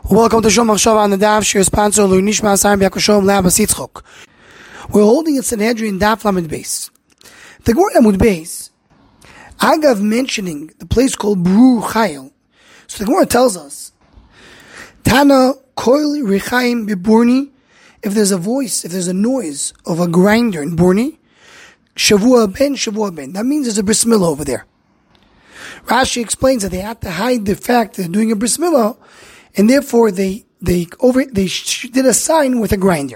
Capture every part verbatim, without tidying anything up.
Welcome to Shom Machshava on the Daf. Shir sponsor Nishma Asayim Yakushom Labas Yitzchok. We're holding it Sanhedrin Daf Lamed Beis. The Gemara Amud Beis, Agav mentioning the place called Brur Chayil. So the Gemara tells us, Tana Koil Rechaim Biburni. If there's a voice, if there's a noise of a grinder in Burni, Shavua Ben, Shavua Ben. That means there's a bris milah over there. Rashi explains that they have to hide the fact that they're doing a bris milah, and therefore they they over they did a sign with a grinder.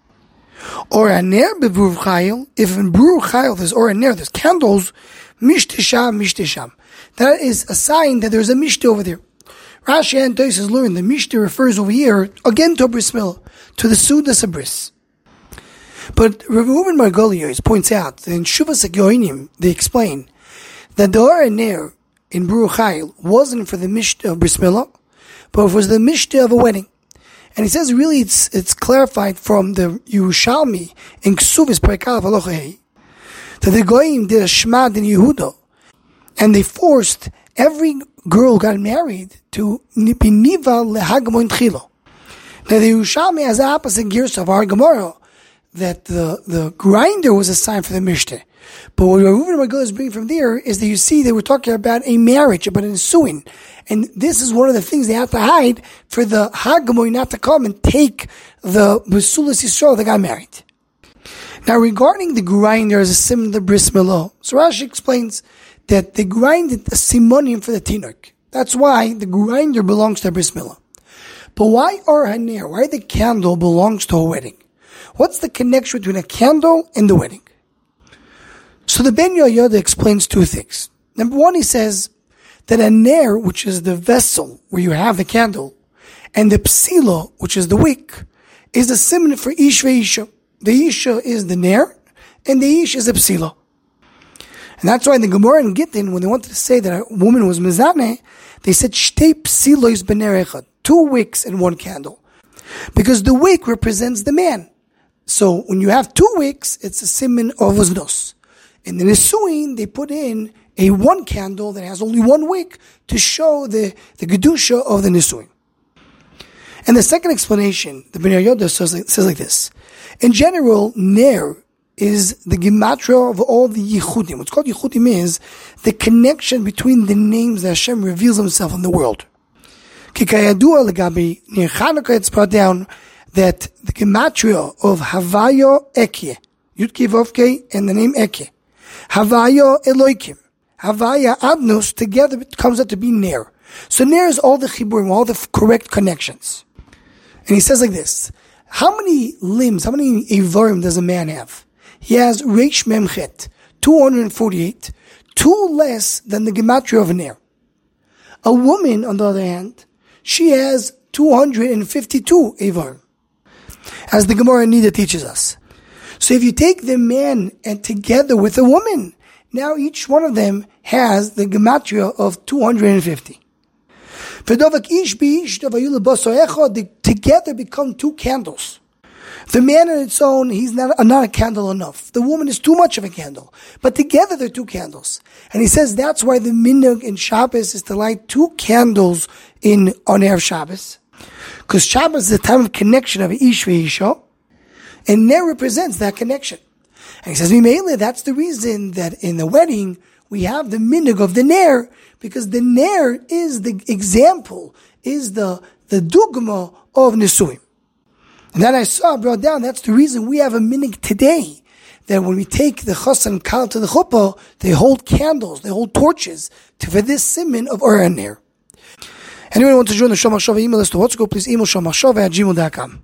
Or a ner bebrur chayil. If in brur chayil there's or a ner, there's candles, mishtisham mishtisham. That is a sign that there's a mishta over there. Rashi and Tosfos learn the mishta refers over here again to a bris milah, to the sudas bris. But Rav Reuven Margolios points out that in Shuvas HaGeonim they explain that the or a ner in brur chayil wasn't for the mishta of bris milah, but it was the mishta of a wedding. And he says really it's it's clarified from the Yerushalmi in Ksuvis Perikal Halacha Hey that the Goyim did a shmad in Yehuda, and they forced every girl who got married to be niva lehagamon tchilo. Now the Yerushalmi has the opposite gears of our Gemara, that the, the grinder was a sign for the mishta. But what Reuven Margolios is bringing from there is that you see they were talking about a marriage, about an ensuing. And this is one of the things they have to hide for the Hagamoy not to come and take the Basulas Yisrael that got married. Now regarding the grinder as a similar bris milah, so Rashi explains that they grinded a simonim for the tinuk. That's why the grinder belongs to a bris milah. But why or haner? Why the candle belongs to a wedding? What's the connection between a candle and the wedding? So the Ben Yoyoda explains two things. Number one, he says that a ner, which is the vessel where you have the candle, and the psilo, which is the wick, is a synonym for ish ve'isha. The isha is the ner, and the ish is the psilo. And that's why in the Gemara in Gittin, when they wanted to say that a woman was mezaneh, they said shtei psilos b'ner echad, two wicks and one candle, because the wick represents the man. So when you have two wicks, it's a siman of uznos. In the Nisuin, they put in a one candle that has only one wick to show the, the Gedusha of the Nisuin. And the second explanation, the Ben Yoda says, like, says like this. In general, Ner is the gematria of all the Yichudim. What's called Yichudim is the connection between the names that Hashem reveals himself in the world. Kikayadua legabi, near Chanukah it's brought down that the gematria of Havayo Ekye, Yudke Vovke, and the name Ekye, Havaya Eloikim, Havaya Adnus, together it comes out to be Ner. So Ner is all the chiburim, all the correct connections. And he says like this, how many limbs, how many Ivarim does a man have? He has Reish Mem Chet, two hundred forty-eight, two less than the gematria of Ner. A woman, on the other hand, she has two hundred fifty-two Ivarim, as the Gemara Nida teaches us. So if you take the man and together with the woman, now each one of them has the gematria of two hundred fifty. They together become two candles. The man on its own, he's not, not a candle enough. The woman is too much of a candle. But together they're two candles. And he says that's why the minhag in Shabbos is to light two candles in on Erev Shabbos. Because Shabbos is the time of connection of Ish ve'isha. And Ner represents that connection. And he says, Mimele, that's the reason that in the wedding, we have the minhag of the Ner, because the Ner is the example, is the, the dugma of Nisuim. And then I saw, brought down, that's the reason we have a minhag today, that when we take the chassan and kal to the chuppah, they hold candles, they hold torches, to, for this siman of Or and Ner. Anyone want to join the Shom Machshava email list to what's go, please email shom machshava at gmail dot com.